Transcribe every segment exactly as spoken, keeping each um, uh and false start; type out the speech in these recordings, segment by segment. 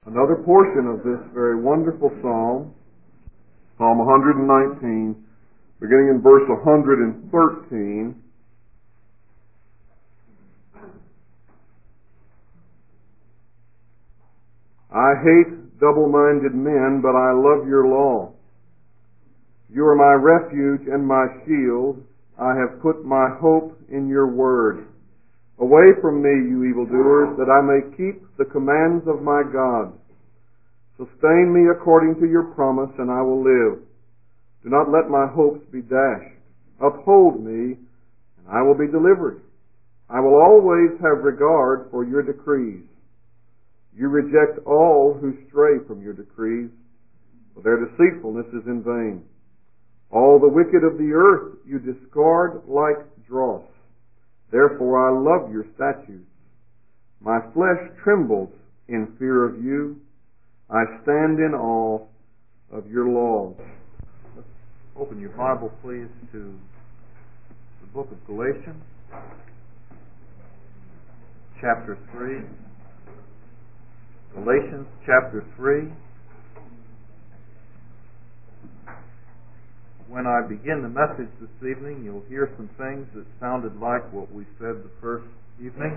Another portion of this very wonderful psalm, Psalm one nineteen, beginning in verse one thirteen. I hate double-minded men, but I love your law. You are my refuge and my shield. I have put my hope in your word. Away from me, you evildoers, that I may keep the commands of my God. Sustain me according to your promise, and I will live. Do not let my hopes be dashed. Uphold me, and I will be delivered. I will always have regard for your decrees. You reject all who stray from your decrees, for their deceitfulness is in vain. All the wicked of the earth you discard like dross. Therefore I love your statutes. My flesh trembles in fear of you. I stand in awe of your laws. Let's open your Bible, please, to the book of Galatians, chapter three. Galatians chapter three. When I begin the message this evening, you'll hear some things that sounded like what we said the first evening.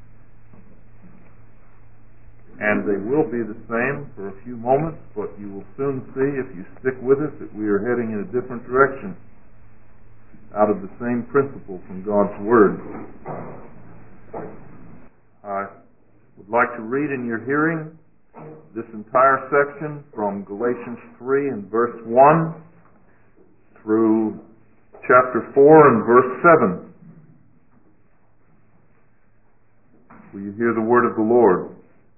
And they will be the same for a few moments, but you will soon see, if you stick with us, that we are heading in a different direction out of the same principle from God's Word. I would like to read in your hearing this entire section from Galatians three and verse one through chapter four and verse seven. Will you hear the word of the Lord?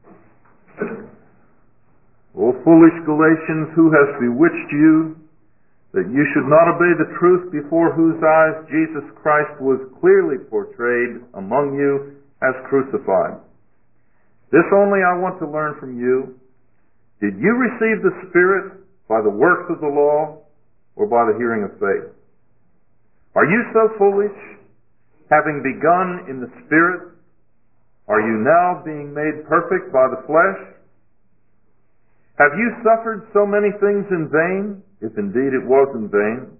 O foolish Galatians, who has bewitched you, that you should not obey the truth, before whose eyes Jesus Christ was clearly portrayed among you as crucified? This only I want to learn from you. Did you receive the Spirit by the works of the law, or by the hearing of faith? Are you so foolish? Having begun in the Spirit, are you now being made perfect by the flesh? Have you suffered so many things in vain, if indeed it was in vain?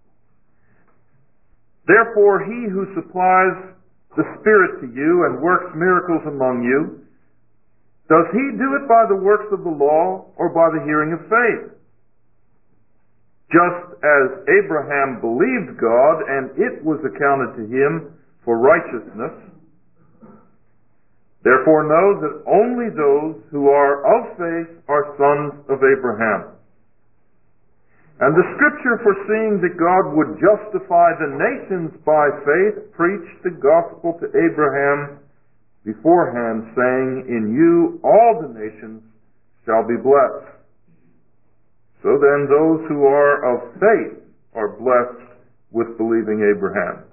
Therefore he who supplies the Spirit to you and works miracles among you, does he do it by the works of the law or by the hearing of faith? Just as Abraham believed God, and it was accounted to him for righteousness. Therefore know that only those who are of faith are sons of Abraham. And the Scripture, foreseeing that God would justify the nations by faith, preached the gospel to Abraham beforehand, saying, in you all the nations shall be blessed. So then those who are of faith are blessed with believing Abraham.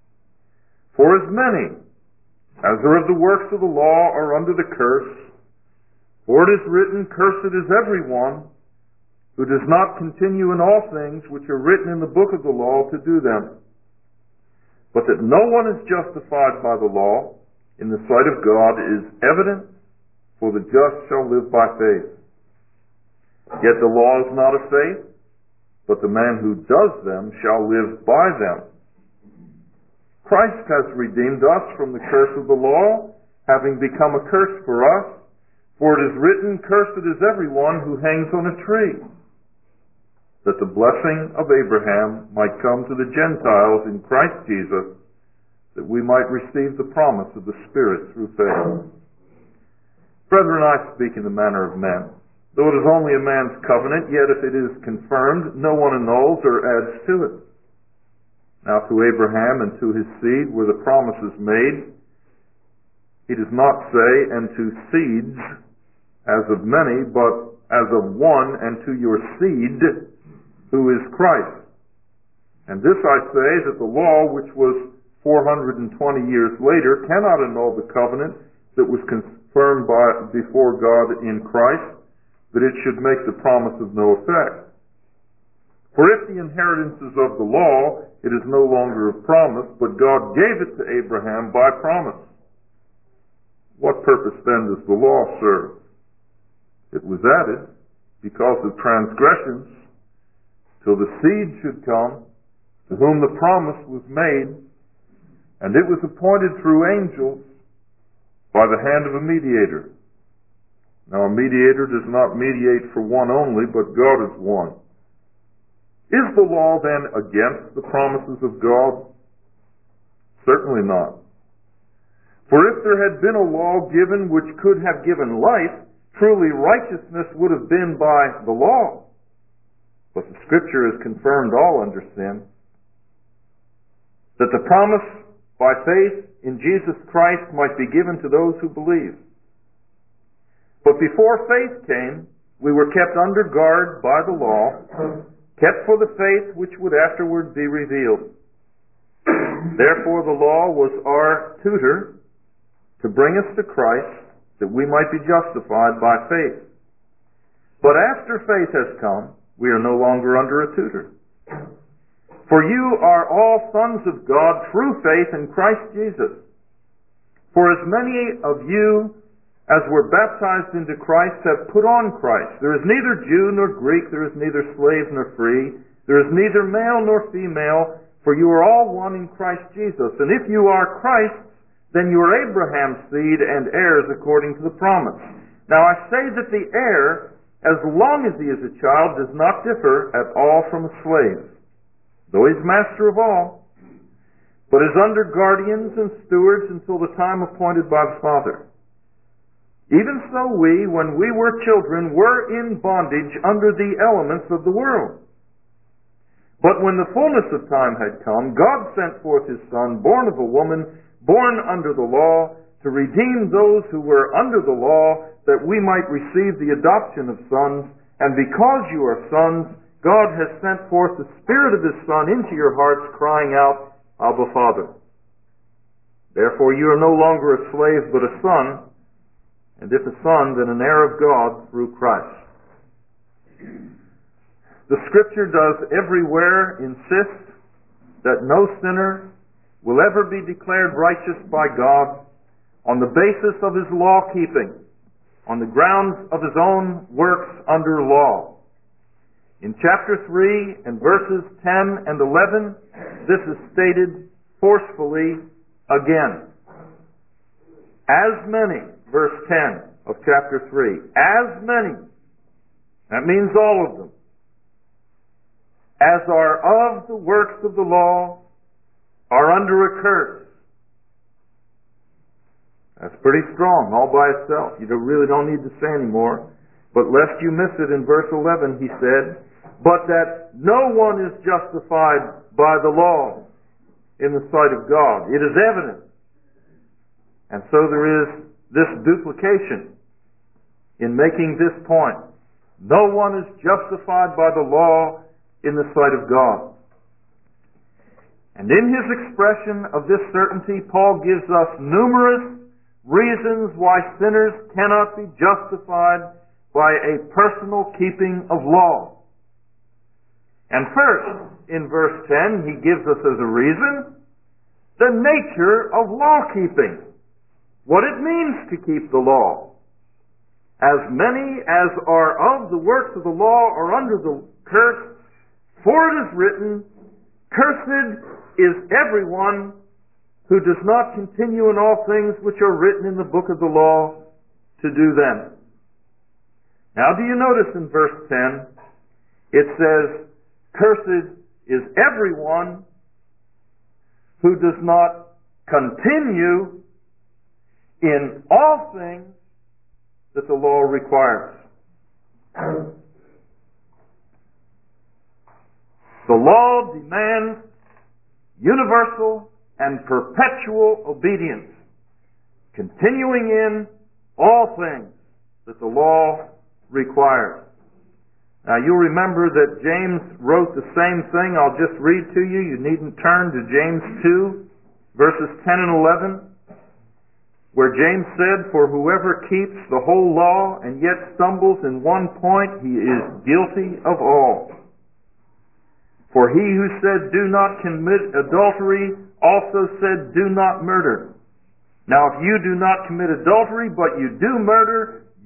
For as many as are of the works of the law are under the curse, for it is written, cursed is everyone who does not continue in all things which are written in the book of the law to do them. But that no one is justified by the law in the sight of God is evident, for the just shall live by faith. Yet the law is not of faith, but the man who does them shall live by them. Christ has redeemed us from the curse of the law, having become a curse for us, for it is written, cursed is everyone who hangs on a tree, that the blessing of Abraham might come to the Gentiles in Christ Jesus, that we might receive the promise of the Spirit through faith. Brethren, I speak in the manner of men. Though it is only a man's covenant, yet if it is confirmed, no one annuls or adds to it. Now to Abraham and to his seed were the promises made. He does not say, and to seeds, as of many, but as of one, and to your seed, who is Christ. And this I say, that the law, which was four hundred twenty years later, cannot annul the covenant that was confirmed by, before God in Christ, that it should make the promise of no effect. For if the inheritance is of the law, it is no longer of promise, but God gave it to Abraham by promise. What purpose then does the law serve? It was added because of transgressions, till the seed should come, to whom the promise was made, and it was appointed through angels by the hand of a mediator. Now a mediator does not mediate for one only, but God is one. Is the law then against the promises of God? Certainly not. For if there had been a law given which could have given life, truly righteousness would have been by the law. But the Scripture has confirmed all under sin, that the promise by faith in Jesus Christ might be given to those who believe. But before faith came, we were kept under guard by the law, kept for the faith which would afterward be revealed. Therefore the law was our tutor to bring us to Christ, that we might be justified by faith. But after faith has come, we are no longer under a tutor. For you are all sons of God through faith in Christ Jesus. For as many of you as were baptized into Christ have put on Christ. There is neither Jew nor Greek, there is neither slave nor free, there is neither male nor female, for you are all one in Christ Jesus. And if you are Christ, then you are Abraham's seed and heirs according to the promise. Now I say that the heir, as long as he is a child, does not differ at all from a slave, though he is master of all, but is under guardians and stewards until the time appointed by the Father. Even so we, when we were children, were in bondage under the elements of the world. But when the fullness of time had come, God sent forth His Son, born of a woman, born under the law, to redeem those who were under the law, that we might receive the adoption of sons. And because you are sons, God has sent forth the Spirit of His Son into your hearts, crying out, Abba, Father. Therefore you are no longer a slave, but a son, and if a son, then an heir of God through Christ. The Scripture does everywhere insist that no sinner will ever be declared righteous by God on the basis of his law-keeping, on the grounds of his own works under law. In chapter three and verses ten and eleven, this is stated forcefully again. As many, verse ten of chapter three, as many, that means all of them, as are of the works of the law, are under a curse. That's pretty strong all by itself. You don't, really don't need to say any more. But lest you miss it, in verse eleven he said, but that no one is justified by the law in the sight of God. It is evident. And so there is this duplication in making this point. No one is justified by the law in the sight of God. And in his expression of this certainty, Paul gives us numerous reasons why sinners cannot be justified by a personal keeping of law. And first, in verse ten, he gives us as a reason the nature of law-keeping, what it means to keep the law. As many as are of the works of the law are under the curse, for it is written, cursed is everyone who does not continue in all things which are written in the book of the law to do them. Now do you notice in verse ten, it says, cursed is everyone who does not continue in all things that the law requires. The law demands universal and perpetual obedience, continuing in all things that the law requires. Now you'll remember that James wrote the same thing. I'll just read to you. You needn't turn to James two, verses ten and eleven, where James said, for whoever keeps the whole law and yet stumbles in one point, he is guilty of all. For he who said, do not commit adultery, also said, do not murder. Now if you do not commit adultery, but you do murder,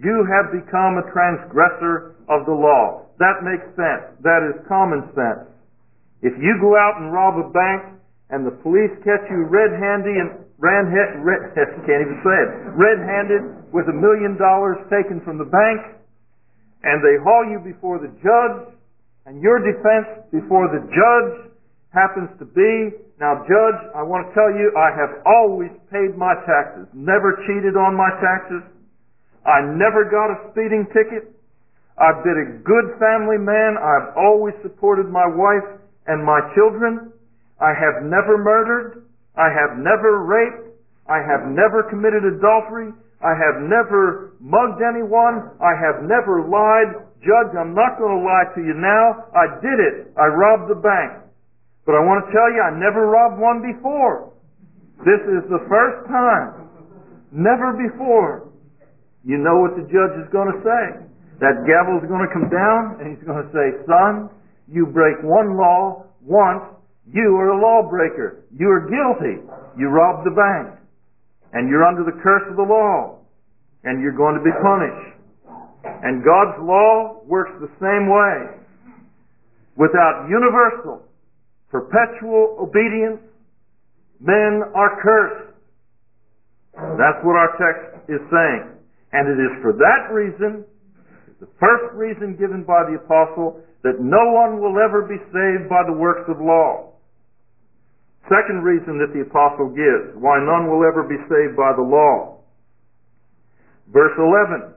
you have become a transgressor of the law. That makes sense. That is common sense. If you go out and rob a bank and the police catch you red-handed and ran, red, can't even say it, red-handed with a million dollars taken from the bank, and they haul you before the judge, and your defense before the judge happens to be, now judge, I want to tell you, I have always paid my taxes, never cheated on my taxes, I never got a speeding ticket, I've been a good family man, I've always supported my wife and my children, I have never murdered, I have never raped, I have never committed adultery, I have never mugged anyone, I have never lied. Judge, I'm not going to lie to you now. I did it. I robbed the bank. But I want to tell you, I never robbed one before. This is the first time. Never before. You know what the judge is going to say. That gavel's going to come down, and he's going to say, son, you break one law once, you are a lawbreaker. You are guilty. You robbed the bank. And you're under the curse of the law. And you're going to be punished. And God's law works the same way. Without universal, perpetual obedience, men are cursed. That's what our text is saying. And it is for that reason, the first reason given by the apostle, that no one will ever be saved by the works of law. Second reason that the apostle gives why none will ever be saved by the law. Verse eleven.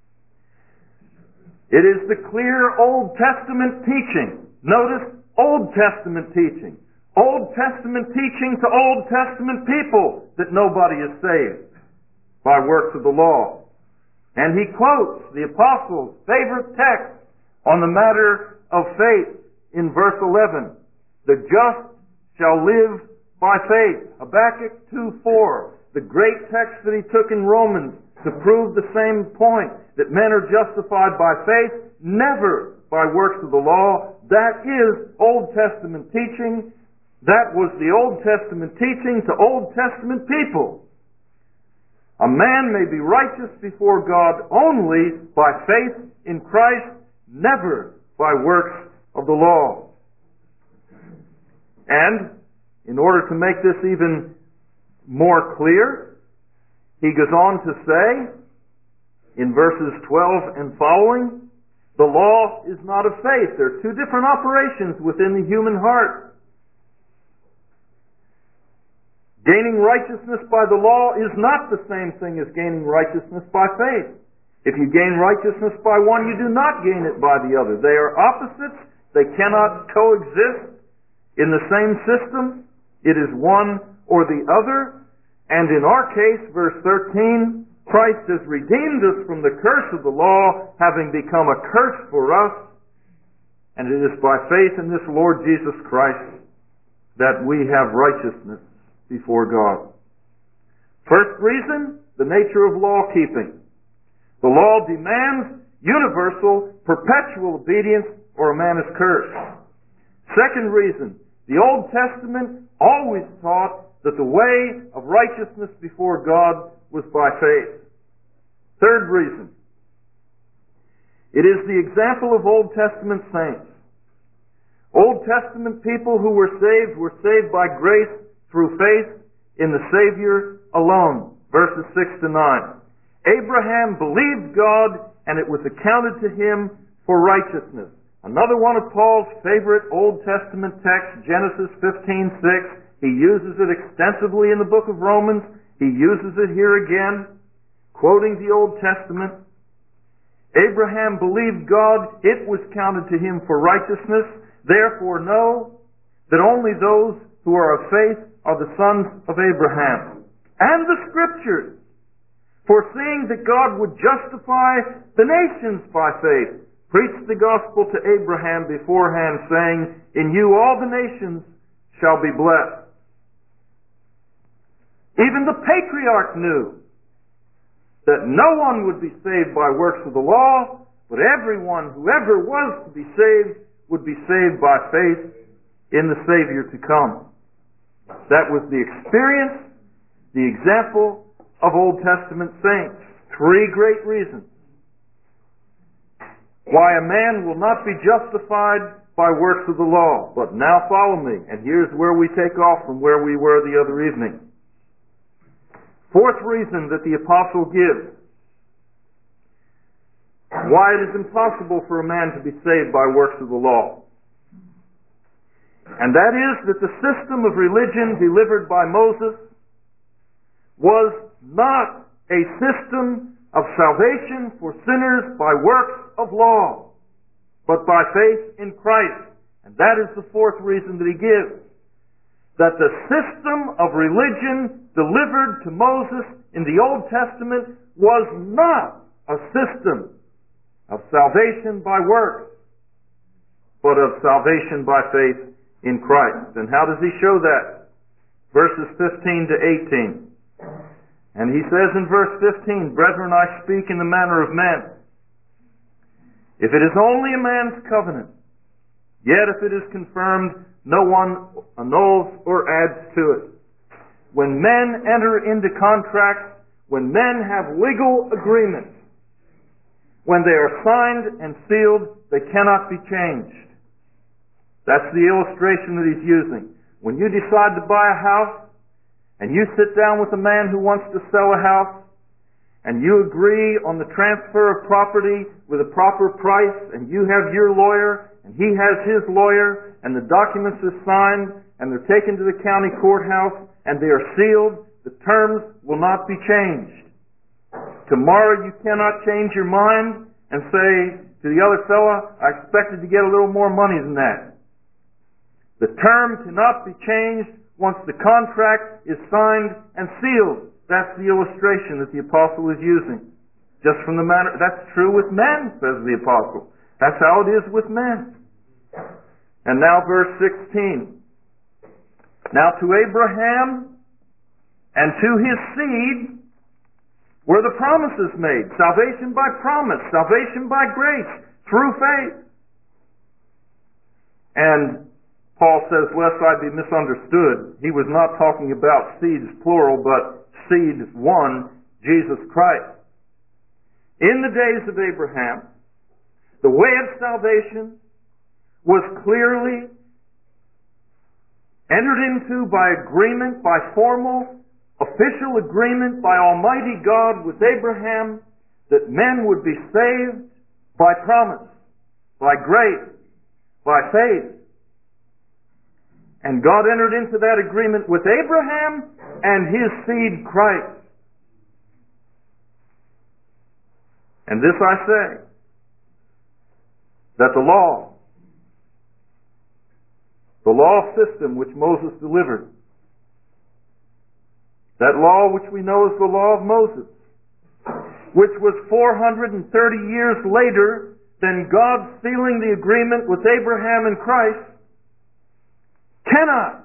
It is the clear Old Testament teaching. Notice, Old Testament teaching. Old Testament teaching to Old Testament people that nobody is saved by works of the law. And he quotes the apostle's favorite text on the matter of faith in verse eleven. The just shall live by faith. Habakkuk two four, the great text that he took in Romans to prove the same point, that men are justified by faith, never by works of the law. That is Old Testament teaching. That was the Old Testament teaching to Old Testament people. A man may be righteous before God only by faith in Christ, never by works of the law. And in order to make this even more clear, he goes on to say in verses twelve and following, the law is not of faith. There are two different operations within the human heart. Gaining righteousness by the law is not the same thing as gaining righteousness by faith. If you gain righteousness by one, you do not gain it by the other. They are opposites. They cannot coexist in the same system. It is one or the other. And in our case, verse thirteen, Christ has redeemed us from the curse of the law, having become a curse for us. And it is by faith in this Lord Jesus Christ that we have righteousness before God. First reason, the nature of law keeping. The law demands universal, perpetual obedience, or a man is cursed. Second reason, the Old Testament always taught that the way of righteousness before God was by faith. Third reason, it is the example of Old Testament saints. Old Testament people who were saved were saved by grace through faith in the Savior alone. Verses six to nine. Abraham believed God, and it was accounted to him for righteousness. Another one of Paul's favorite Old Testament texts, Genesis fifteen six. He uses it extensively in the book of Romans. He uses it here again, quoting the Old Testament. Abraham believed God, it was counted to him for righteousness. Therefore know that only those who are of faith are the sons of Abraham. And the Scriptures, foreseeing that God would justify the nations by faith, preached the gospel to Abraham beforehand, saying, in you all the nations shall be blessed. Even the patriarch knew that no one would be saved by works of the law, but everyone, whoever was to be saved, would be saved by faith in the Savior to come. That was the experience, the example of Old Testament saints. Three great reasons why a man will not be justified by works of the law. But now follow me, and here's where we take off from where we were the other evening. Fourth reason that the apostle gives why it is impossible for a man to be saved by works of the law. And that is that the system of religion delivered by Moses was not a system of salvation for sinners by works of law, but by faith in Christ. And that is the fourth reason that he gives. That the system of religion delivered to Moses in the Old Testament was not a system of salvation by works, but of salvation by faith in Christ. And how does he show that? Verses fifteen to eighteen. And he says in verse fifteen, "Brethren, I speak in the manner of men. If it is only a man's covenant, yet if it is confirmed, no one annuls or adds to it. When men enter into contracts, when men have legal agreements, when they are signed and sealed, they cannot be changed." That's the illustration that he's using. When you decide to buy a house, and you sit down with a man who wants to sell a house, and you agree on the transfer of property with a proper price, and you have your lawyer, and he has his lawyer, and the documents are signed, and they're taken to the county courthouse, and they are sealed, the terms will not be changed. Tomorrow you cannot change your mind and say to the other fella, "I expected to get a little more money than that." The term cannot be changed once the contract is signed and sealed. That's the illustration that the apostle is using. Just from the manner, that's true with men, says the apostle. That's how it is with men. And now verse sixteen. "Now to Abraham and to his seed were the promises made." Salvation by promise, salvation by grace, through faith. And Paul says, lest I be misunderstood, he was not talking about seeds plural, but seed one, Jesus Christ. In the days of Abraham, the way of salvation was clearly entered into by agreement, by formal, official agreement by Almighty God with Abraham, that men would be saved by promise, by grace, by faith. And God entered into that agreement with Abraham and his seed Christ. And this I say, that the law, the law system which Moses delivered, that law which we know as the law of Moses, which was four hundred thirty years later than God sealing the agreement with Abraham and Christ, cannot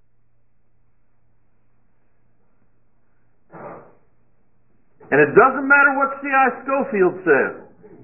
and it doesn't matter what C I Scofield says,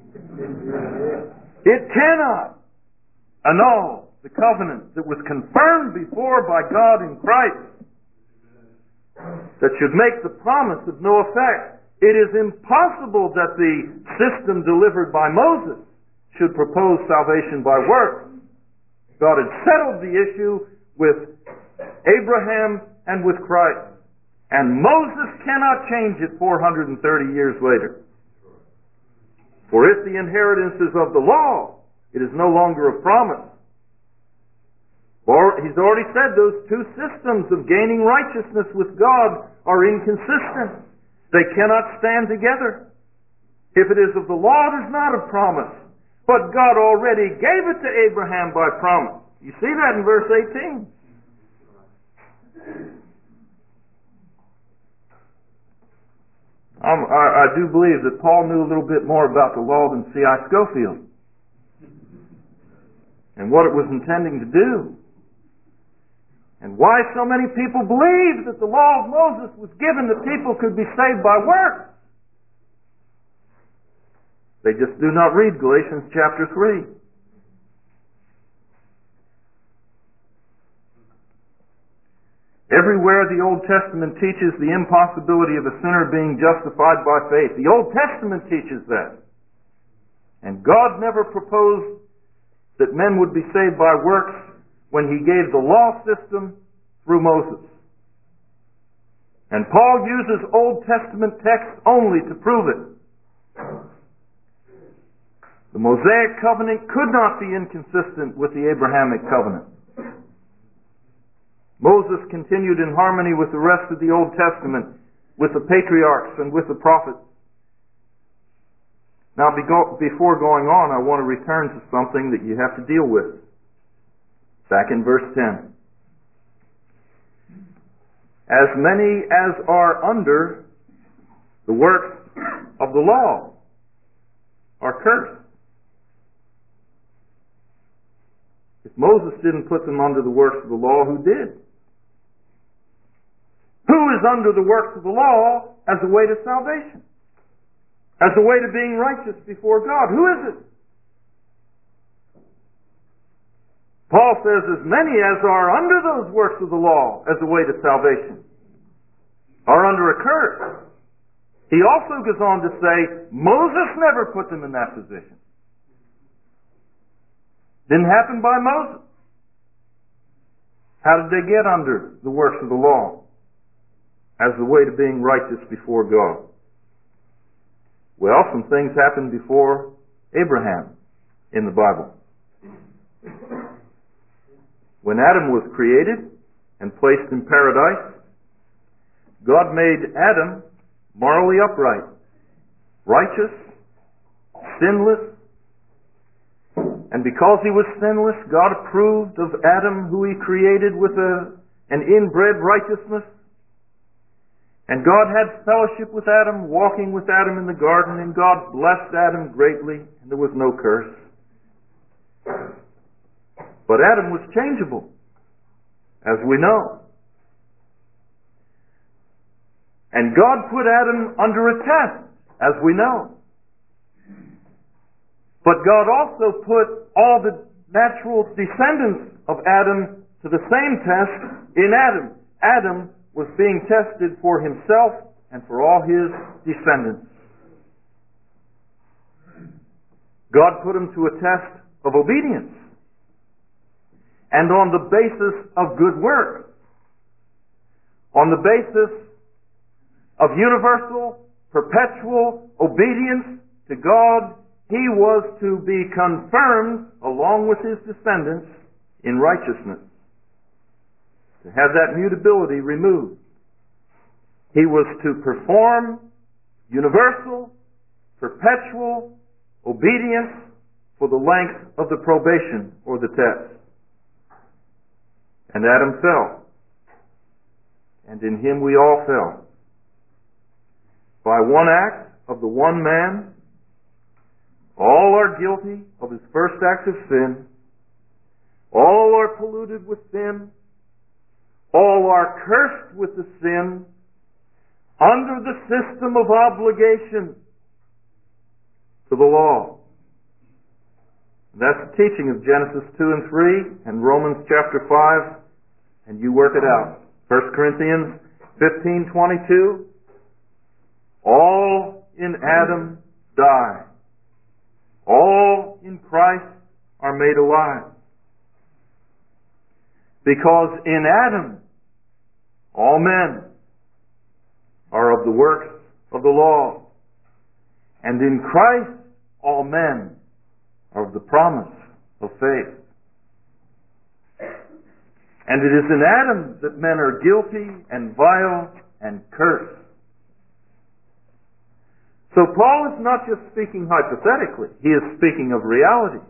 it cannot annul the covenant that was confirmed before by God in Christ, that should make the promise of no effect. It is impossible that the system delivered by Moses should propose salvation by works. God had settled the issue with Abraham and with Christ. And Moses cannot change it four hundred thirty years later. For if the inheritance is of the law, it is no longer of promise. For he's already said those two systems of gaining righteousness with God are inconsistent. They cannot stand together. If it is of the law, it is not of promise. But God already gave it to Abraham by promise. You see that in verse eighteen. Um, I, I do believe that Paul knew a little bit more about the law than C I Scofield and what it was intending to do. And why so many people believe that the law of Moses was given that people could be saved by works. They just do not read Galatians chapter three. Everywhere the Old Testament teaches the impossibility of a sinner being justified by faith. The Old Testament teaches that. And God never proposed that men would be saved by works when He gave the law system through Moses. And Paul uses Old Testament texts only to prove it. The Mosaic covenant could not be inconsistent with the Abrahamic covenant. Moses continued in harmony with the rest of the Old Testament, with the patriarchs and with the prophets. Now, before going on, I want to return to something that you have to deal with. Back in verse ten. As many as are under the works of the law are cursed. If Moses didn't put them under the works of the law, who did? Who is under the works of the law as a way to salvation? As a way to being righteous before God? Who is it? Paul says, as many as are under those works of the law as a way to salvation are under a curse. He also goes on to say, Moses never put them in that position. Didn't happen by Moses. How did they get under the works of the law as the way to being righteous before God? Well, some things happened before Abraham in the Bible. When Adam was created and placed in paradise, God made Adam morally upright, righteous, sinless, and because he was sinless, God approved of Adam, who He created, with a, an inbred righteousness. And God had fellowship with Adam, walking with Adam in the garden, and God blessed Adam greatly, and there was no curse. But Adam was changeable, as we know. And God put Adam under a test, as we know. But God also put all the natural descendants of Adam to the same test in Adam. Adam was being tested for himself and for all his descendants. God put him to a test of obedience and on the basis of good works, on the basis of universal, perpetual obedience to God. He was to be confirmed along with his descendants in righteousness, to have that mutability removed. He was to perform universal, perpetual obedience for the length of the probation or the test. And Adam fell. And in him we all fell. By one act of the one man, all are guilty of his first act of sin. All are polluted with sin. All are cursed with the sin under the system of obligation to the law. That's the teaching of Genesis two and three and Romans chapter five, and you work it out. First Corinthians fifteen twenty-two, all in Adam die. All in Christ are made alive. Because in Adam, all men are of the works of the law. And in Christ, all men are of the promise of faith. And it is in Adam that men are guilty and vile and cursed. So Paul is not just speaking hypothetically, he is speaking of reality.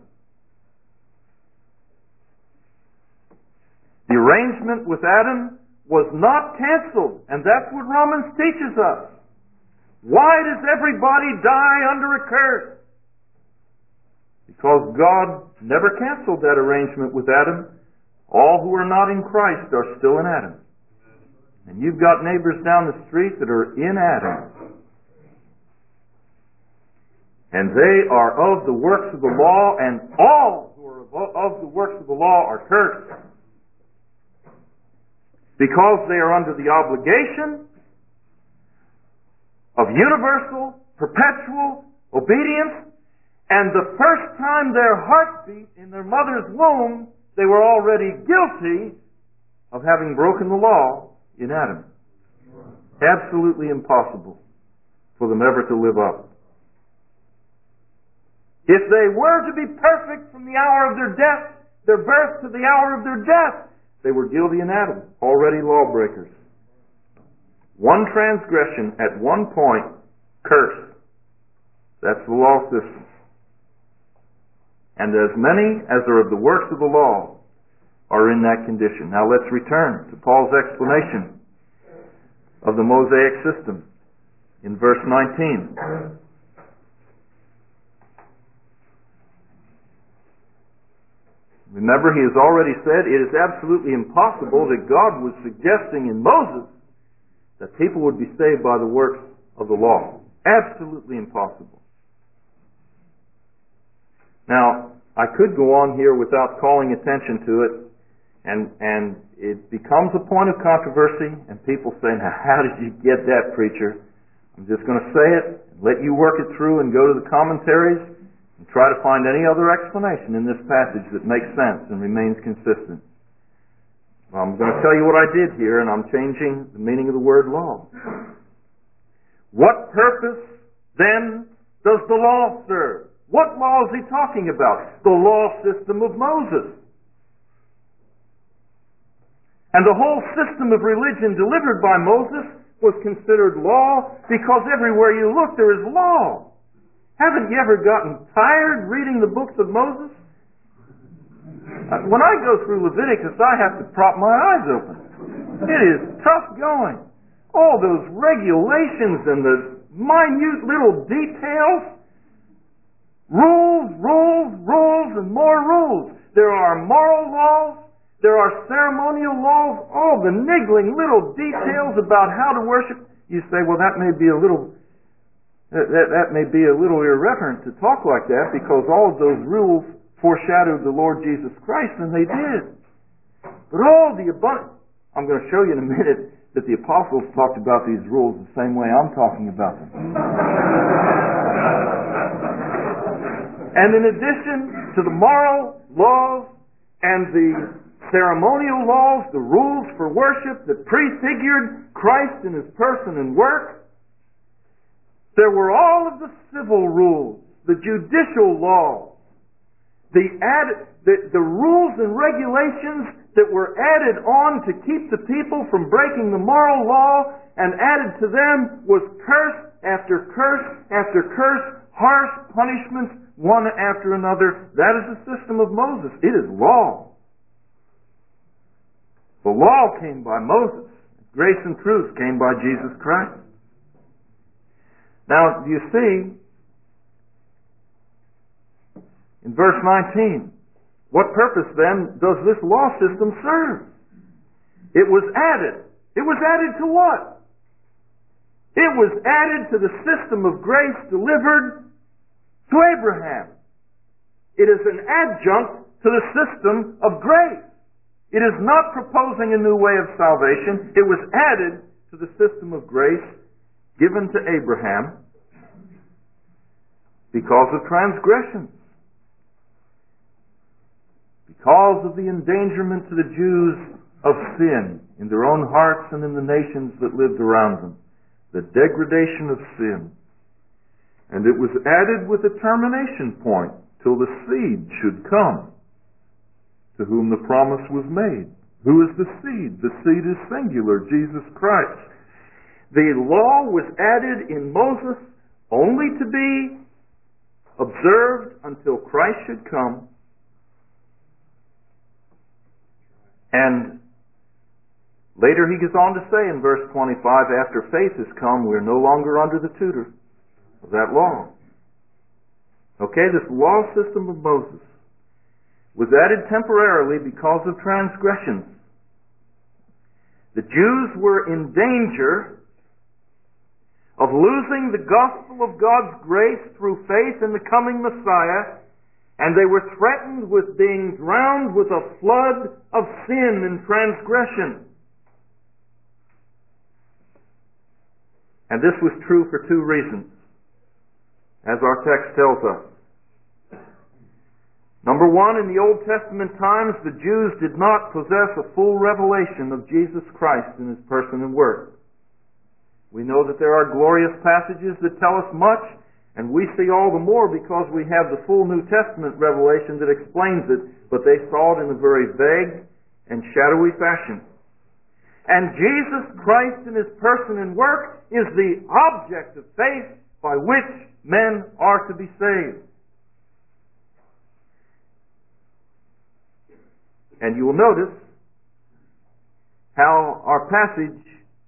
The arrangement with Adam was not canceled, and that's what Romans teaches us. Why does everybody die under a curse? Because God never canceled that arrangement with Adam. All who are not in Christ are still in Adam. And you've got neighbors down the street that are in Adam. And they are of the works of the law, and all who are of the works of the law are cursed. Because they are under the obligation of universal, perpetual obedience, And the first time their heart beat in their mother's womb, they were already guilty of having broken the law in Adam. Absolutely impossible for them ever to live up. If they were to be perfect from the hour of their death, their birth to the hour of their death, they were guilty in Adam, already lawbreakers. One transgression at one point, curse. That's the law system. And as many as are of the works of the law are in that condition. Now let's return to Paul's explanation of the Mosaic system in verse nineteen. Remember, he has already said it is absolutely impossible that God was suggesting in Moses that people would be saved by the works of the law. Absolutely impossible. Now, I could go on here without calling attention to it, and and it becomes a point of controversy, and people say, now, how did you get that, preacher? I'm just going to say it, let you work it through and go to the commentaries and try to find any other explanation in this passage that makes sense and remains consistent. Well, I'm going to tell you what I did here, and I'm changing the meaning of the word law. What purpose, then, does the law serve? What law is he talking about? The law system of Moses. And the whole system of religion delivered by Moses was considered law because everywhere you look there is law. Haven't you ever gotten tired reading the books of Moses? When I go through Leviticus, I have to prop my eyes open. It is tough going. All those regulations and the minute little details. Rules, rules, rules, and more rules. There are moral laws. There are ceremonial laws. All the niggling little details about how to worship. You say, well, that may be a little, that, that, that may be a little irreverent to talk like that because all of those rules foreshadowed the Lord Jesus Christ, and they did. But all the abundant, I'm going to show you in a minute that the apostles talked about these rules the same way I'm talking about them. And in addition to the moral laws and the ceremonial laws, the rules for worship that prefigured Christ in his person and work, there were all of the civil rules, the judicial laws, the, add, the, the rules and regulations that were added on to keep the people from breaking the moral law, and added to them was curse after curse after curse, harsh punishments one after another. That is the system of Moses. It is law. The law came by Moses. Grace and truth came by Jesus Christ. Now, you see, in verse nineteen, what purpose then does this law system serve? It was added. It was added to what? It was added to the system of grace delivered to Abraham. It is an adjunct to the system of grace. It is not proposing a new way of salvation. It was added to the system of grace given to Abraham because of transgressions. Because of the endangerment to the Jews of sin in their own hearts and in the nations that lived around them. The degradation of sin. And it was added with a termination point till the seed should come, to whom the promise was made. Who is the seed? The seed is singular, Jesus Christ. The law was added in Moses only to be observed until Christ should come. And later he goes on to say in verse twenty-five, after faith has come, we're no longer under the tutor of that law. Okay, this law system of Moses was added temporarily because of transgressions. The Jews were in danger of losing the gospel of God's grace through faith in the coming Messiah, and they were threatened with being drowned with a flood of sin and transgression. And this was true for two reasons, as our text tells us. Number one, in the Old Testament times, the Jews did not possess a full revelation of Jesus Christ in His person and work. We know that there are glorious passages that tell us much, and we see all the more because we have the full New Testament revelation that explains it, but they saw it in a very vague and shadowy fashion. And Jesus Christ in His person and work is the object of faith by which men are to be saved. And you will notice how our passage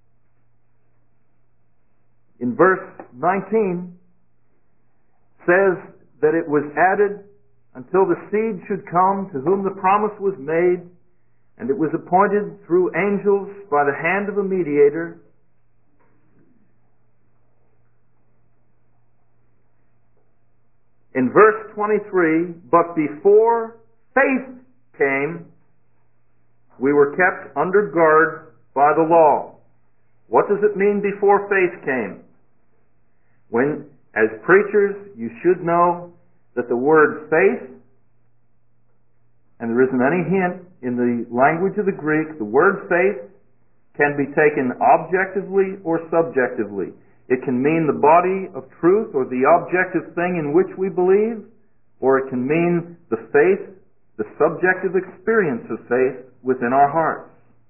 in verse nineteen says that it was added until the seed should come to whom the promise was made, and it was appointed through angels by the hand of a mediator. In verse twenty-three, but before faith came, we were kept under guard by the law. What does it mean before faith came? When, as preachers, you should know that the word faith, and there isn't any hint in the language of the Greek, the word faith can be taken objectively or subjectively. It can mean the body of truth or the objective thing in which we believe, or it can mean the faith, the subjective experience of faith within our hearts.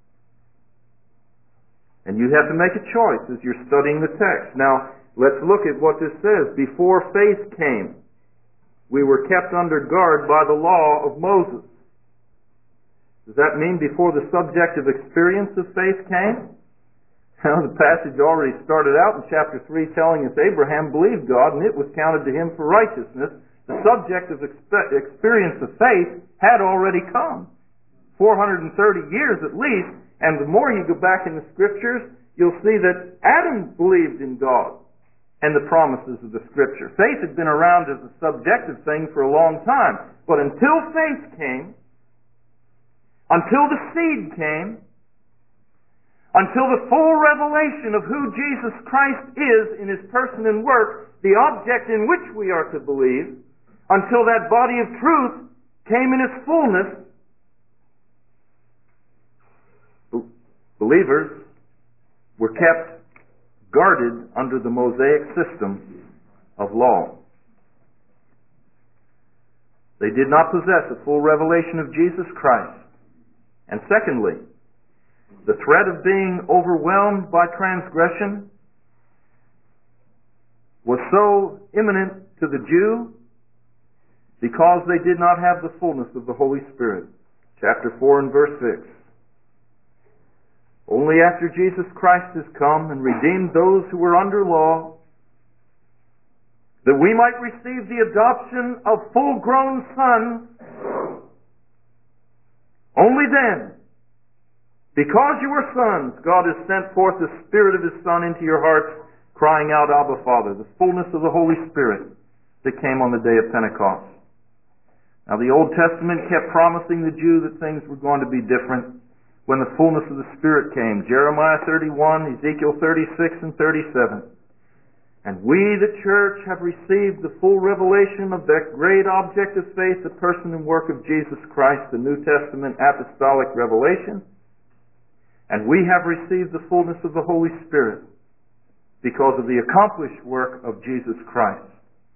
And you have to make a choice as you're studying the text. Now, let's look at what this says. Before faith came, we were kept under guard by the law of Moses. Does that mean before the subjective experience of faith came? Well, the passage already started out in chapter three telling us Abraham believed God and it was counted to him for righteousness. The subjective expe- experience of faith had already come. four hundred thirty years at least, and the more you go back in the Scriptures, you'll see that Adam believed in God and the promises of the Scripture. Faith had been around as a subjective thing for a long time, but until faith came, until the seed came, until the full revelation of who Jesus Christ is in His person and work, the object in which we are to believe, until that body of truth came in its fullness, believers were kept guarded under the Mosaic system of law. They did not possess a full revelation of Jesus Christ. And secondly, the threat of being overwhelmed by transgression was so imminent to the Jew because they did not have the fullness of the Holy Spirit. Chapter four and verse six. Only after Jesus Christ has come and redeemed those who were under law, that we might receive the adoption of full-grown sons, only then, because you are sons, God has sent forth the Spirit of His Son into your hearts, crying out, Abba, Father, the fullness of the Holy Spirit that came on the day of Pentecost. Now, the Old Testament kept promising the Jew that things were going to be different when the fullness of the Spirit came. Jeremiah thirty-one, Ezekiel thirty-six and thirty-seven. And we, the church, have received the full revelation of that great object of faith, the person and work of Jesus Christ, the New Testament apostolic revelation. And we have received the fullness of the Holy Spirit because of the accomplished work of Jesus Christ.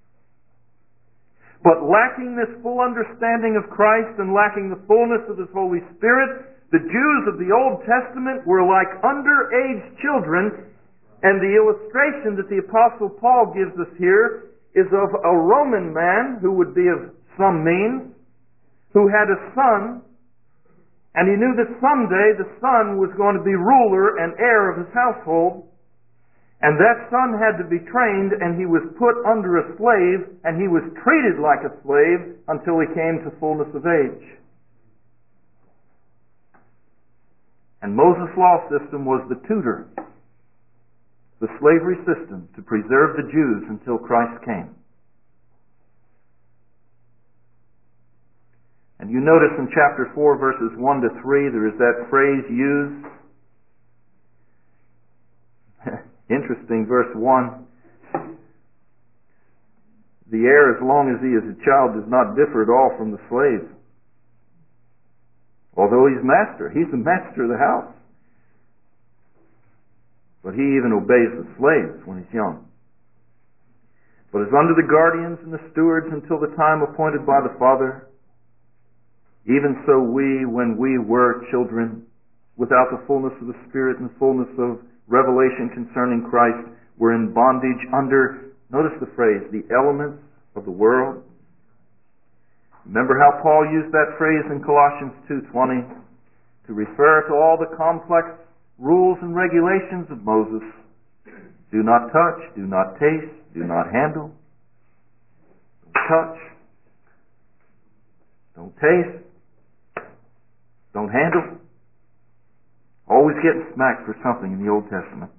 But lacking this full understanding of Christ and lacking the fullness of His Holy Spirit, the Jews of the Old Testament were like underage children, and the illustration that the Apostle Paul gives us here is of a Roman man who would be of some means, who had a son, and he knew that someday the son was going to be ruler and heir of his household, and that son had to be trained, and he was put under a slave, and he was treated like a slave until he came to fullness of age. And Moses' law system was the tutor, the slavery system to preserve the Jews until Christ came. And you notice in chapter four, verses one to three, there is that phrase used. Interesting, verse one. The heir, as long as he is a child, does not differ at all from the slave. Although he's master, he's the master of the house. But he even obeys the slaves when he's young. But is under the guardians and the stewards until the time appointed by the Father. Even so we, when we were children, without the fullness of the Spirit and the fullness of revelation concerning Christ, were in bondage under, notice the phrase, the elements of the world. Remember how Paul used that phrase in Colossians two twenty to refer to all the complex rules and regulations of Moses. Do not touch, do not taste, do not handle. Don't touch. Don't taste. Don't handle. Always getting smacked for something in the Old Testament.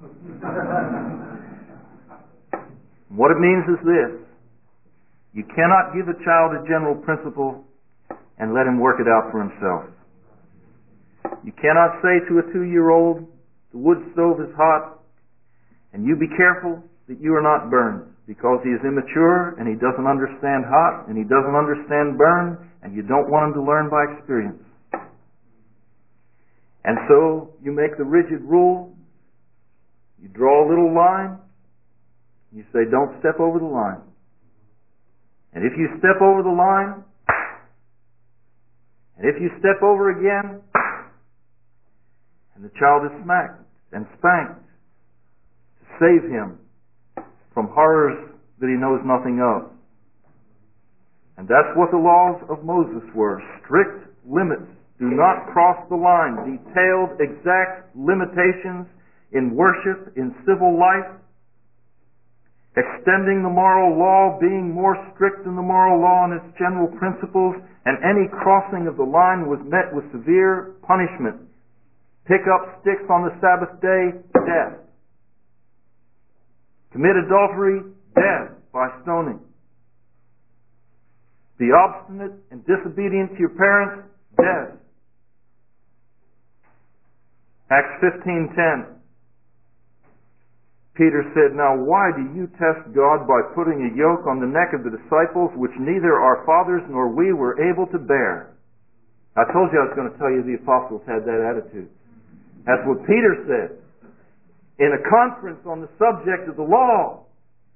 What it means is this. You cannot give a child a general principle and let him work it out for himself. You cannot say to a two-year-old, the wood stove is hot, and you be careful that you are not burned, because he is immature and he doesn't understand hot and he doesn't understand burn, and you don't want him to learn by experience. And so you make the rigid rule, you draw a little line, you say, don't step over the line. And if you step over the line, and if you step over again, and the child is smacked and spanked to save him from horrors that he knows nothing of. And that's what the laws of Moses were. Strict limits. Do not cross the line. Detailed, exact limitations in worship, in civil life. Extending the moral law, being more strict than the moral law and its general principles, and any crossing of the line was met with severe punishment. Pick up sticks on the Sabbath day, death. Commit adultery, death by stoning. Be obstinate and disobedient to your parents, death. Acts fifteen ten. Peter said, now why do you test God by putting a yoke on the neck of the disciples which neither our fathers nor we were able to bear? I told you I was going to tell you the apostles had that attitude. That's what Peter said in a conference on the subject of the law.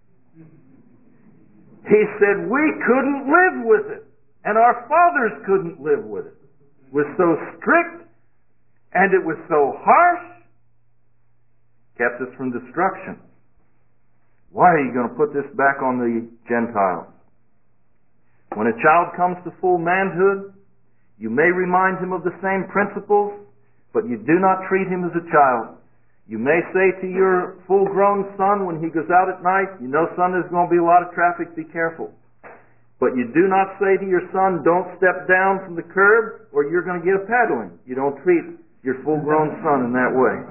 He said, we couldn't live with it, and our fathers couldn't live with it. It was so strict, and it was so harsh, kept us from destruction. Why are you going to put this back on the Gentiles? When a child comes to full manhood, you may remind him of the same principles, but you do not treat him as a child. You may say to your full-grown son when he goes out at night, you know, son, there's going to be a lot of traffic, be careful. But you do not say to your son, don't step down from the curb or you're going to get a paddling. You don't treat your full-grown son in that way.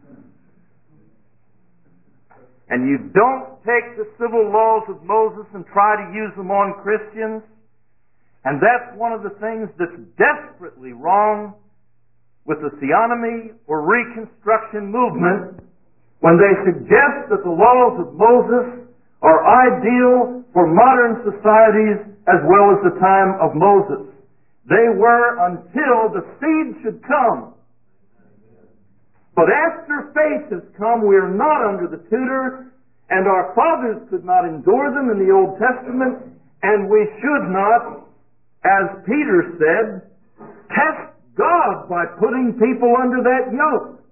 And you don't take the civil laws of Moses and try to use them on Christians. And that's one of the things that's desperately wrong with the theonomy or Reconstruction movement when they suggest that the laws of Moses are ideal for modern societies as well as the time of Moses. They were until the seed should come. But after faith has come, we are not under the tutor, and our fathers could not endure them in the Old Testament, and we should not, as Peter said, test God by putting people under that yoke.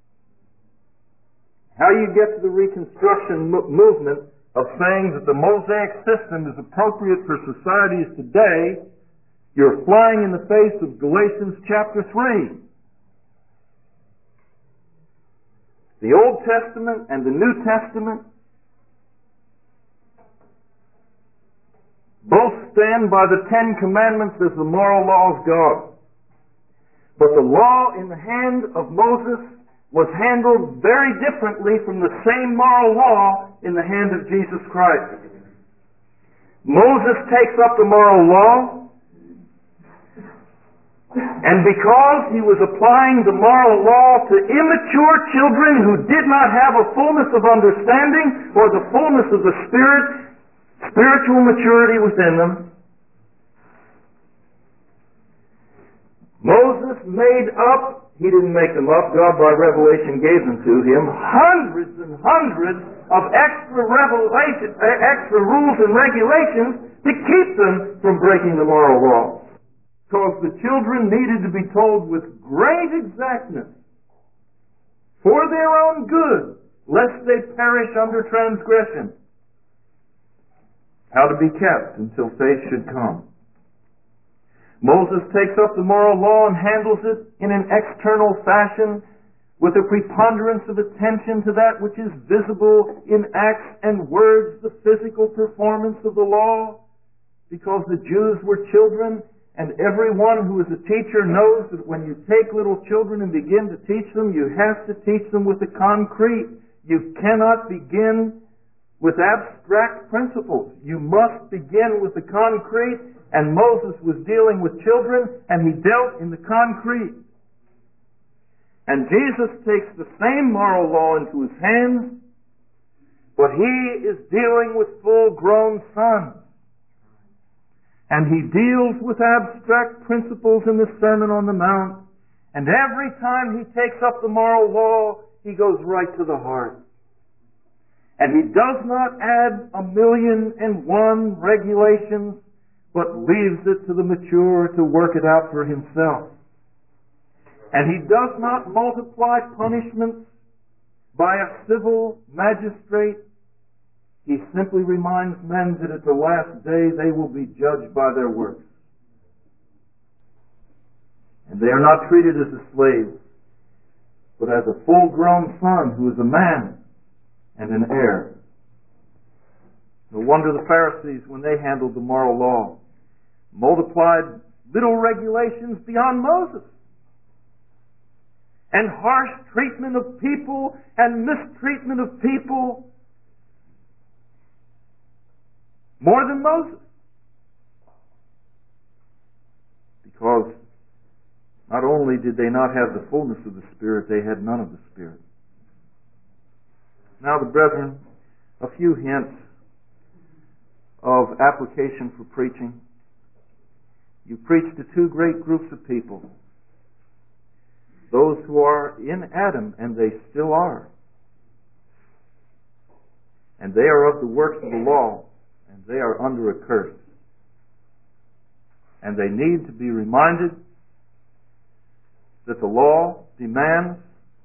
How you get to the Reconstruction mo- movement of saying that the Mosaic system is appropriate for societies today, you're flying in the face of Galatians chapter three. The Old Testament and the New Testament both stand by the Ten Commandments as the moral law of God. But the law in the hand of Moses was handled very differently from the same moral law in the hand of Jesus Christ. Moses takes up the moral law, and because he was applying the moral law to immature children who did not have a fullness of understanding or the fullness of the Spirit, spiritual maturity within them, Moses made up, he didn't make them up, God by revelation gave them to him, hundreds and hundreds of extra revelation, extra rules and regulations to keep them from breaking the moral laws. Because the children needed to be told with great exactness, for their own good, lest they perish under transgression, how to be kept until faith should come. Moses takes up the moral law and handles it in an external fashion with a preponderance of attention to that which is visible in acts and words, the physical performance of the law, because the Jews were children, and everyone who is a teacher knows that when you take little children and begin to teach them, you have to teach them with the concrete. You cannot begin with abstract principles. You must begin with the concrete. And Moses was dealing with children, and he dealt in the concrete. And Jesus takes the same moral law into his hands, but he is dealing with full-grown sons. And he deals with abstract principles in the Sermon on the Mount. And every time he takes up the moral law, he goes right to the heart. And he does not add a million and one regulations, but leaves it to the mature to work it out for himself. And he does not multiply punishments by a civil magistrate. He simply reminds men that at the last day they will be judged by their works. And they are not treated as a slave, but as a full-grown son who is a man and an heir. No wonder the Pharisees, when they handled the moral law, multiplied little regulations beyond Moses, and harsh treatment of people and mistreatment of people more than Moses. Because not only did they not have the fullness of the Spirit, they had none of the Spirit. Now, the brethren, a few hints of application for preaching. You preach to two great groups of people. Those who are in Adam, and they still are. And they are of the works of the law, and they are under a curse. And they need to be reminded that the law demands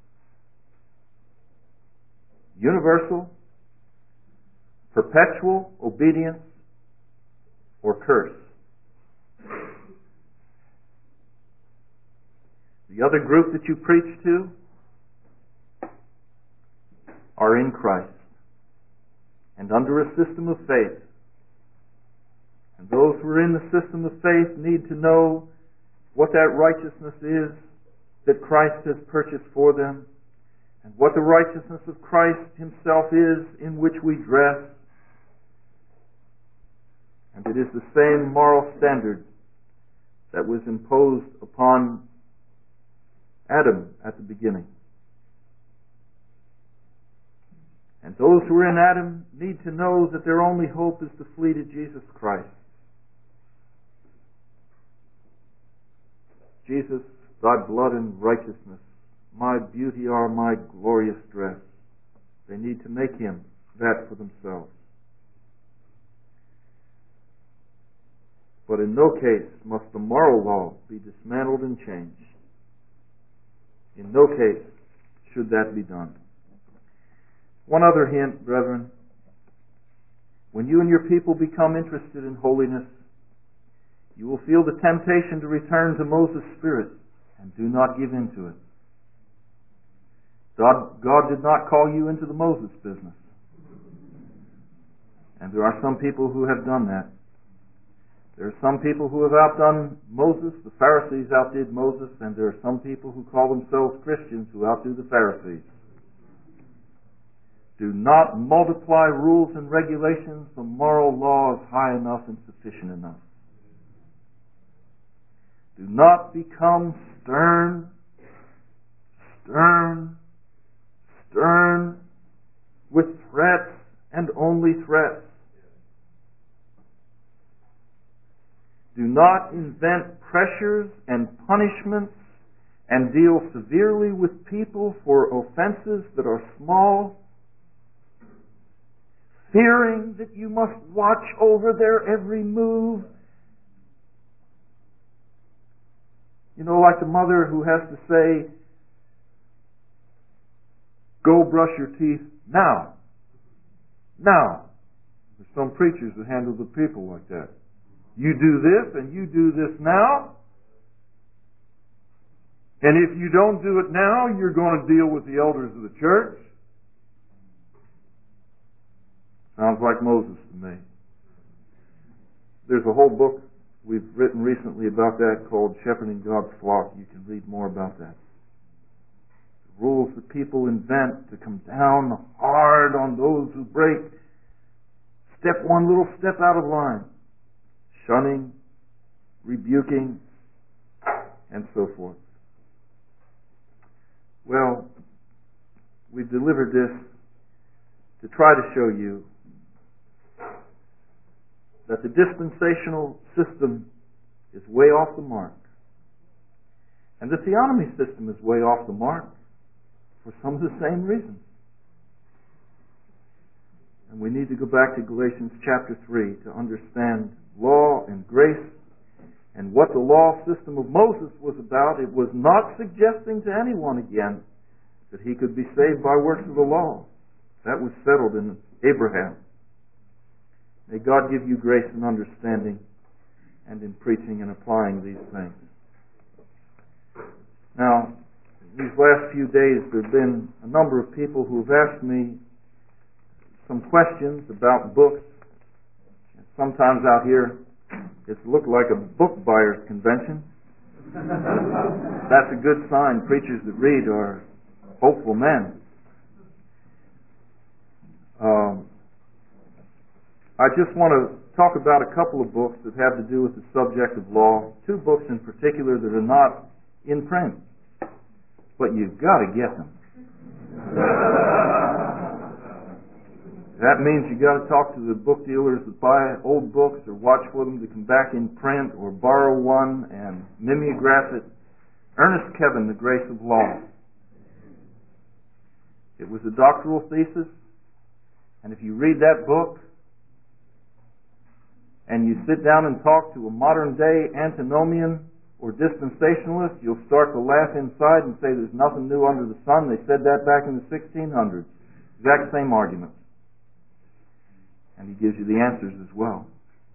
universal, perpetual obedience or curse. The other group that you preach to are in Christ and under a system of faith. And those who are in the system of faith need to know what that righteousness is that Christ has purchased for them, and what the righteousness of Christ himself is in which we dress. And it is the same moral standard that was imposed upon Adam at the beginning. And those who are in Adam need to know that their only hope is to flee to Jesus Christ. Jesus, thy blood and righteousness, my beauty are my glorious dress. They need to make him that for themselves. But in no case must the moral law be dismantled and changed. In no case should that be done. One other hint, brethren. When you and your people become interested in holiness, you will feel the temptation to return to Moses' spirit, and do not give in to it. God, God did not call you into the Moses business. And there are some people who have done that. There are some people who have outdone Moses. The Pharisees outdid Moses, and there are some people who call themselves Christians who outdo the Pharisees. Do not multiply rules and regulations. The moral law is high enough and sufficient enough. Do not become stern, stern, stern with threats and only threats. Do not invent pressures and punishments and deal severely with people for offenses that are small, fearing that you must watch over their every move. You know, like the mother who has to say, go brush your teeth now. Now. There's some preachers that handle the people like that. You do this and you do this now. And if you don't do it now, you're going to deal with the elders of the church. Sounds like Moses to me. There's a whole book we've written recently about that called Shepherding God's Flock. You can read more about that. The rules that people invent to come down hard on those who break step one little step out of line. Shunning, rebuking, and so forth. Well, we've delivered this to try to show you that the dispensational system is way off the mark. And the theonomy system is way off the mark for some of the same reasons. And we need to go back to Galatians chapter three to understand law and grace and what the law system of Moses was about. It was not suggesting to anyone again that he could be saved by works of the law. That was settled in Abraham. May God give you grace and understanding and in preaching and applying these things. Now, these last few days there have been a number of people who have asked me some questions about books. And sometimes out here it's looked like a book buyer's convention. That's a good sign. Preachers that read are hopeful men. Um, I just want to talk about a couple of books that have to do with the subject of law. Two books in particular that are not in print. But you've got to get them. That means you've got to talk to the book dealers that buy old books or watch for them to come back in print or borrow one and mimeograph it. Ernest Kevin, The Grace of Law. It was a doctoral thesis, and if you read that book and you sit down and talk to a modern-day antinomian or dispensationalist, you'll start to laugh inside and say there's nothing new under the sun. They said that back in the sixteen hundreds. Exact same argument. And he gives you the answers as well.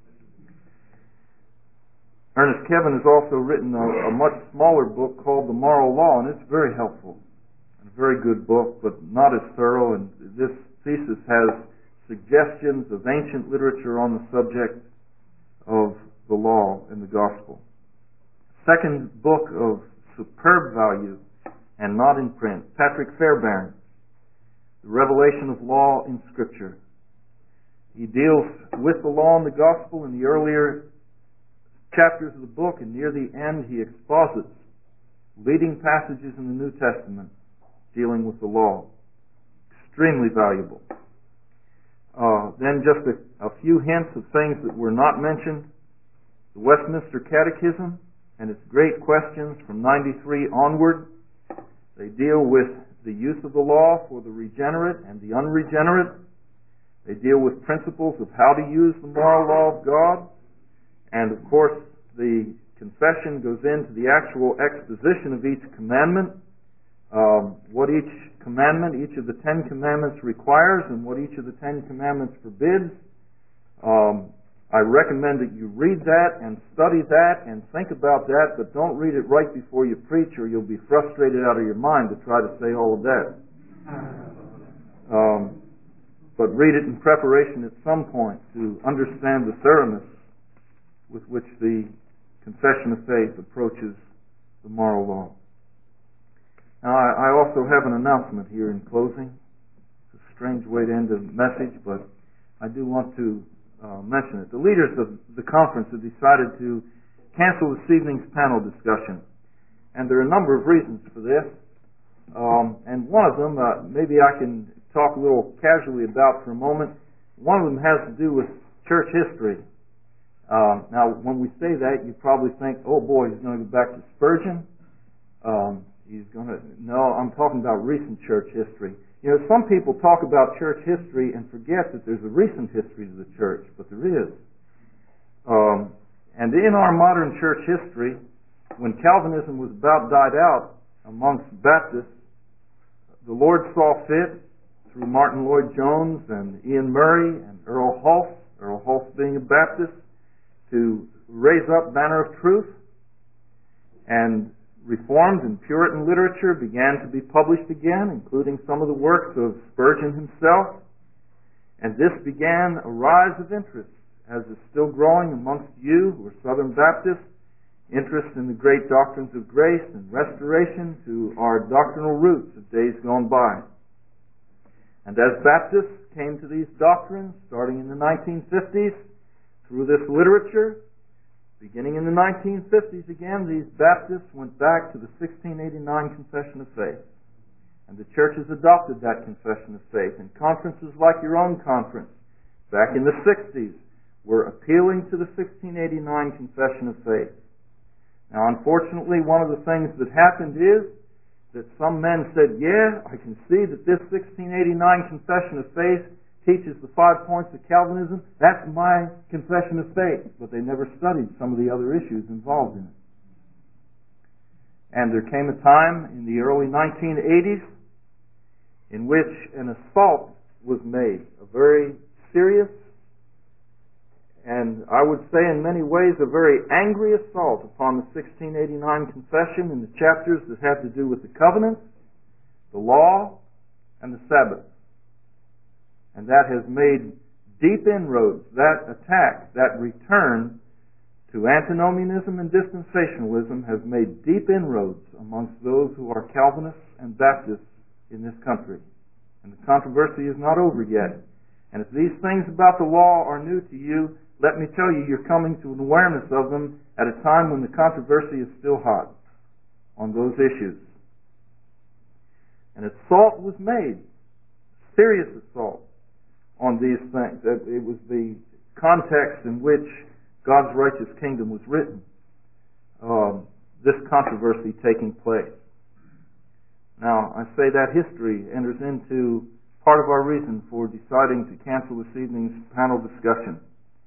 Ernest Kevin has also written a, a much smaller book called The Moral Law, and it's very helpful. A very good book, but not as thorough. And this thesis has suggestions of ancient literature on the subject of the law and the gospel. Second book of superb value and not in print, Patrick Fairbairn, The Revelation of Law in Scripture. He deals with the law and the gospel in the earlier chapters of the book, and near the end he exposits leading passages in the New Testament dealing with the law. Extremely valuable. Uh, then just a, a few hints of things that were not mentioned. The Westminster Catechism and its great questions from ninety-three onward. They deal with the use of the law for the regenerate and the unregenerate. They deal with principles of how to use the moral law of God. And of course, the confession goes into the actual exposition of each commandment, um, what each commandment, each of the Ten Commandments requires, and what each of the Ten Commandments forbids. Um, I recommend that you read that and study that and think about that, but don't read it right before you preach, or you'll be frustrated out of your mind to try to say all of that. Um, but read it in preparation at some point to understand the thoroughness with which the confession of faith approaches the moral law. Now, I, I also have an announcement here in closing. It's a strange way to end a message, but I do want to uh, mention it. The leaders of the conference have decided to cancel this evening's panel discussion, and there are a number of reasons for this. Um, and one of them, uh, maybe I can talk a little casually about for a moment. One of them has to do with church history. Uh, now, when we say that, you probably think, oh boy, he's going to go back to Spurgeon. Um, he's going to, no, I'm talking about recent church history. You know, some people talk about church history and forget that there's a recent history to the church, but there is. Um, and in our modern church history, when Calvinism was about died out amongst Baptists, the Lord saw fit through Martin Lloyd-Jones and Ian Murray and Earl Hulse, Earl Hulse being a Baptist, to raise up Banner of Truth, and Reformed and Puritan literature began to be published again, including some of the works of Spurgeon himself, and this began a rise of interest, as is still growing amongst you who are Southern Baptists, interest in the great doctrines of grace and restoration to our doctrinal roots of days gone by. And as Baptists came to these doctrines, starting in the nineteen fifties, through this literature, beginning in the nineteen fifties again, these Baptists went back to the sixteen eighty-nine Confession of Faith. And the churches adopted that Confession of Faith. And conferences like your own conference, back in the sixties, were appealing to the sixteen eighty-nine Confession of Faith. Now, unfortunately, one of the things that happened is that some men said, yeah, I can see that this sixteen eighty-nine Confession of Faith teaches the five points of Calvinism. That's my confession of faith. But they never studied some of the other issues involved in it. And there came a time in the early nineteen eighties in which an assault was made, a very serious and I would say in many ways a very angry assault upon the sixteen eighty-nine Confession in the chapters that have to do with the covenant, the law, and the Sabbath. And that has made deep inroads. That attack, that return to antinomianism and dispensationalism has made deep inroads amongst those who are Calvinists and Baptists in this country. And the controversy is not over yet. And if these things about the law are new to you, let me tell you, you're coming to an awareness of them at a time when the controversy is still hot on those issues. An assault was made, serious assault, on these things. It was the context in which God's righteous kingdom was written, um, this controversy taking place. Now, I say that history enters into part of our reason for deciding to cancel this evening's panel discussion.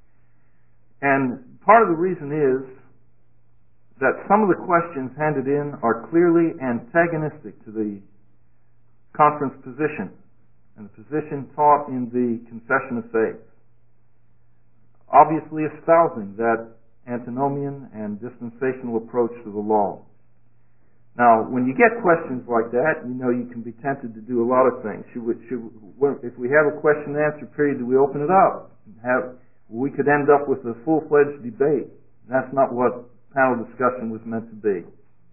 And part of the reason is that some of the questions handed in are clearly antagonistic to the conference position and the position taught in the Confession of Faith, obviously espousing that antinomian and dispensational approach to the law. Now, when you get questions like that, you know you can be tempted to do a lot of things. Should we, should we, if we have a question and answer period, do we open it up? Have, we could end up with a full-fledged debate. That's not what panel discussion was meant to be.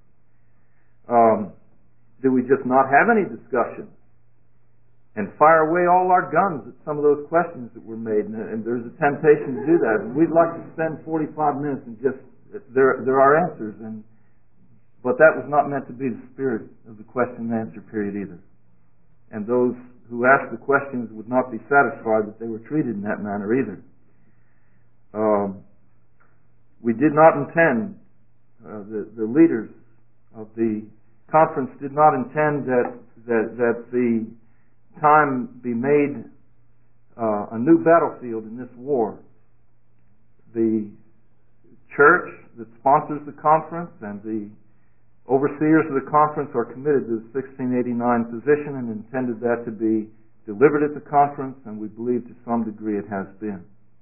Um, do we just not have any discussion and fire away all our guns at some of those questions that were made? And, and there's a temptation to do that. And we'd like to spend forty-five minutes and just, there, there are answers, and but that was not meant to be the spirit of the question and answer period either. And those who asked the questions would not be satisfied that they were treated in that manner either. Um, we did not intend, uh, the, the leaders of the conference did not intend that, that, that the time be made uh, a new battlefield in this war. The church that sponsors the conference and the overseers of the conference are committed to the sixteen eighty-nine position and intended that to be delivered at the conference, and we believe to some degree it has been.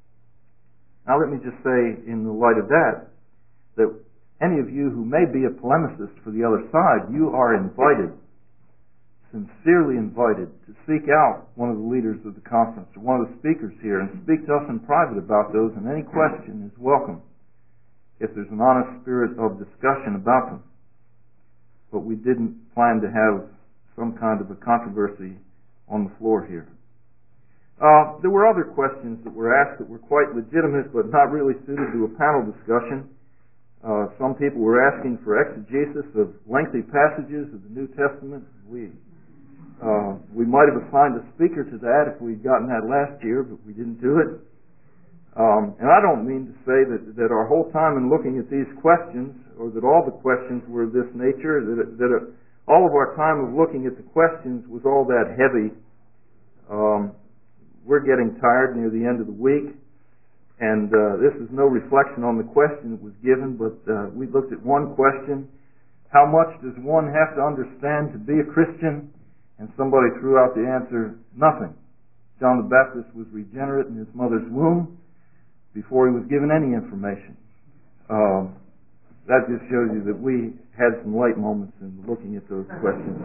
Now let me just say, in the light of that, that any of you who may be a polemicist for the other side, you are invited, sincerely invited, to seek out one of the leaders of the conference or one of the speakers here and speak to us in private about those, and any question is welcome if there's an honest spirit of discussion about them. But we didn't plan to have some kind of a controversy on the floor here. Uh, there were other questions that were asked that were quite legitimate but not really suited to a panel discussion. Uh, some people were asking for exegesis of lengthy passages of the New Testament. We uh, we might have assigned a speaker to that if we'd gotten that last year, but we didn't do it. Um, and I don't mean to say that, that our whole time in looking at these questions, or that all the questions were of this nature, that, it, that it, all of our time of looking at the questions was all that heavy. Um, we're getting tired near the end of the week, and uh, this is no reflection on the question that was given, but uh, we looked at one question: how much does one have to understand to be a Christian? And somebody threw out the answer: nothing. John the Baptist was regenerate in his mother's womb before he was given any information. Um, that just shows you that we had some light moments in looking at those questions.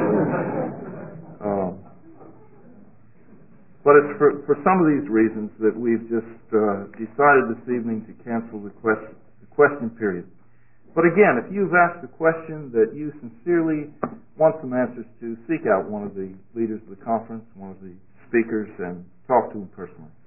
um, but it's for, for some of these reasons that we've just uh, decided this evening to cancel the question, the question period. But again, if you've asked a question that you sincerely want some answers to, seek out one of the leaders of the conference, one of the speakers, and talk to them personally.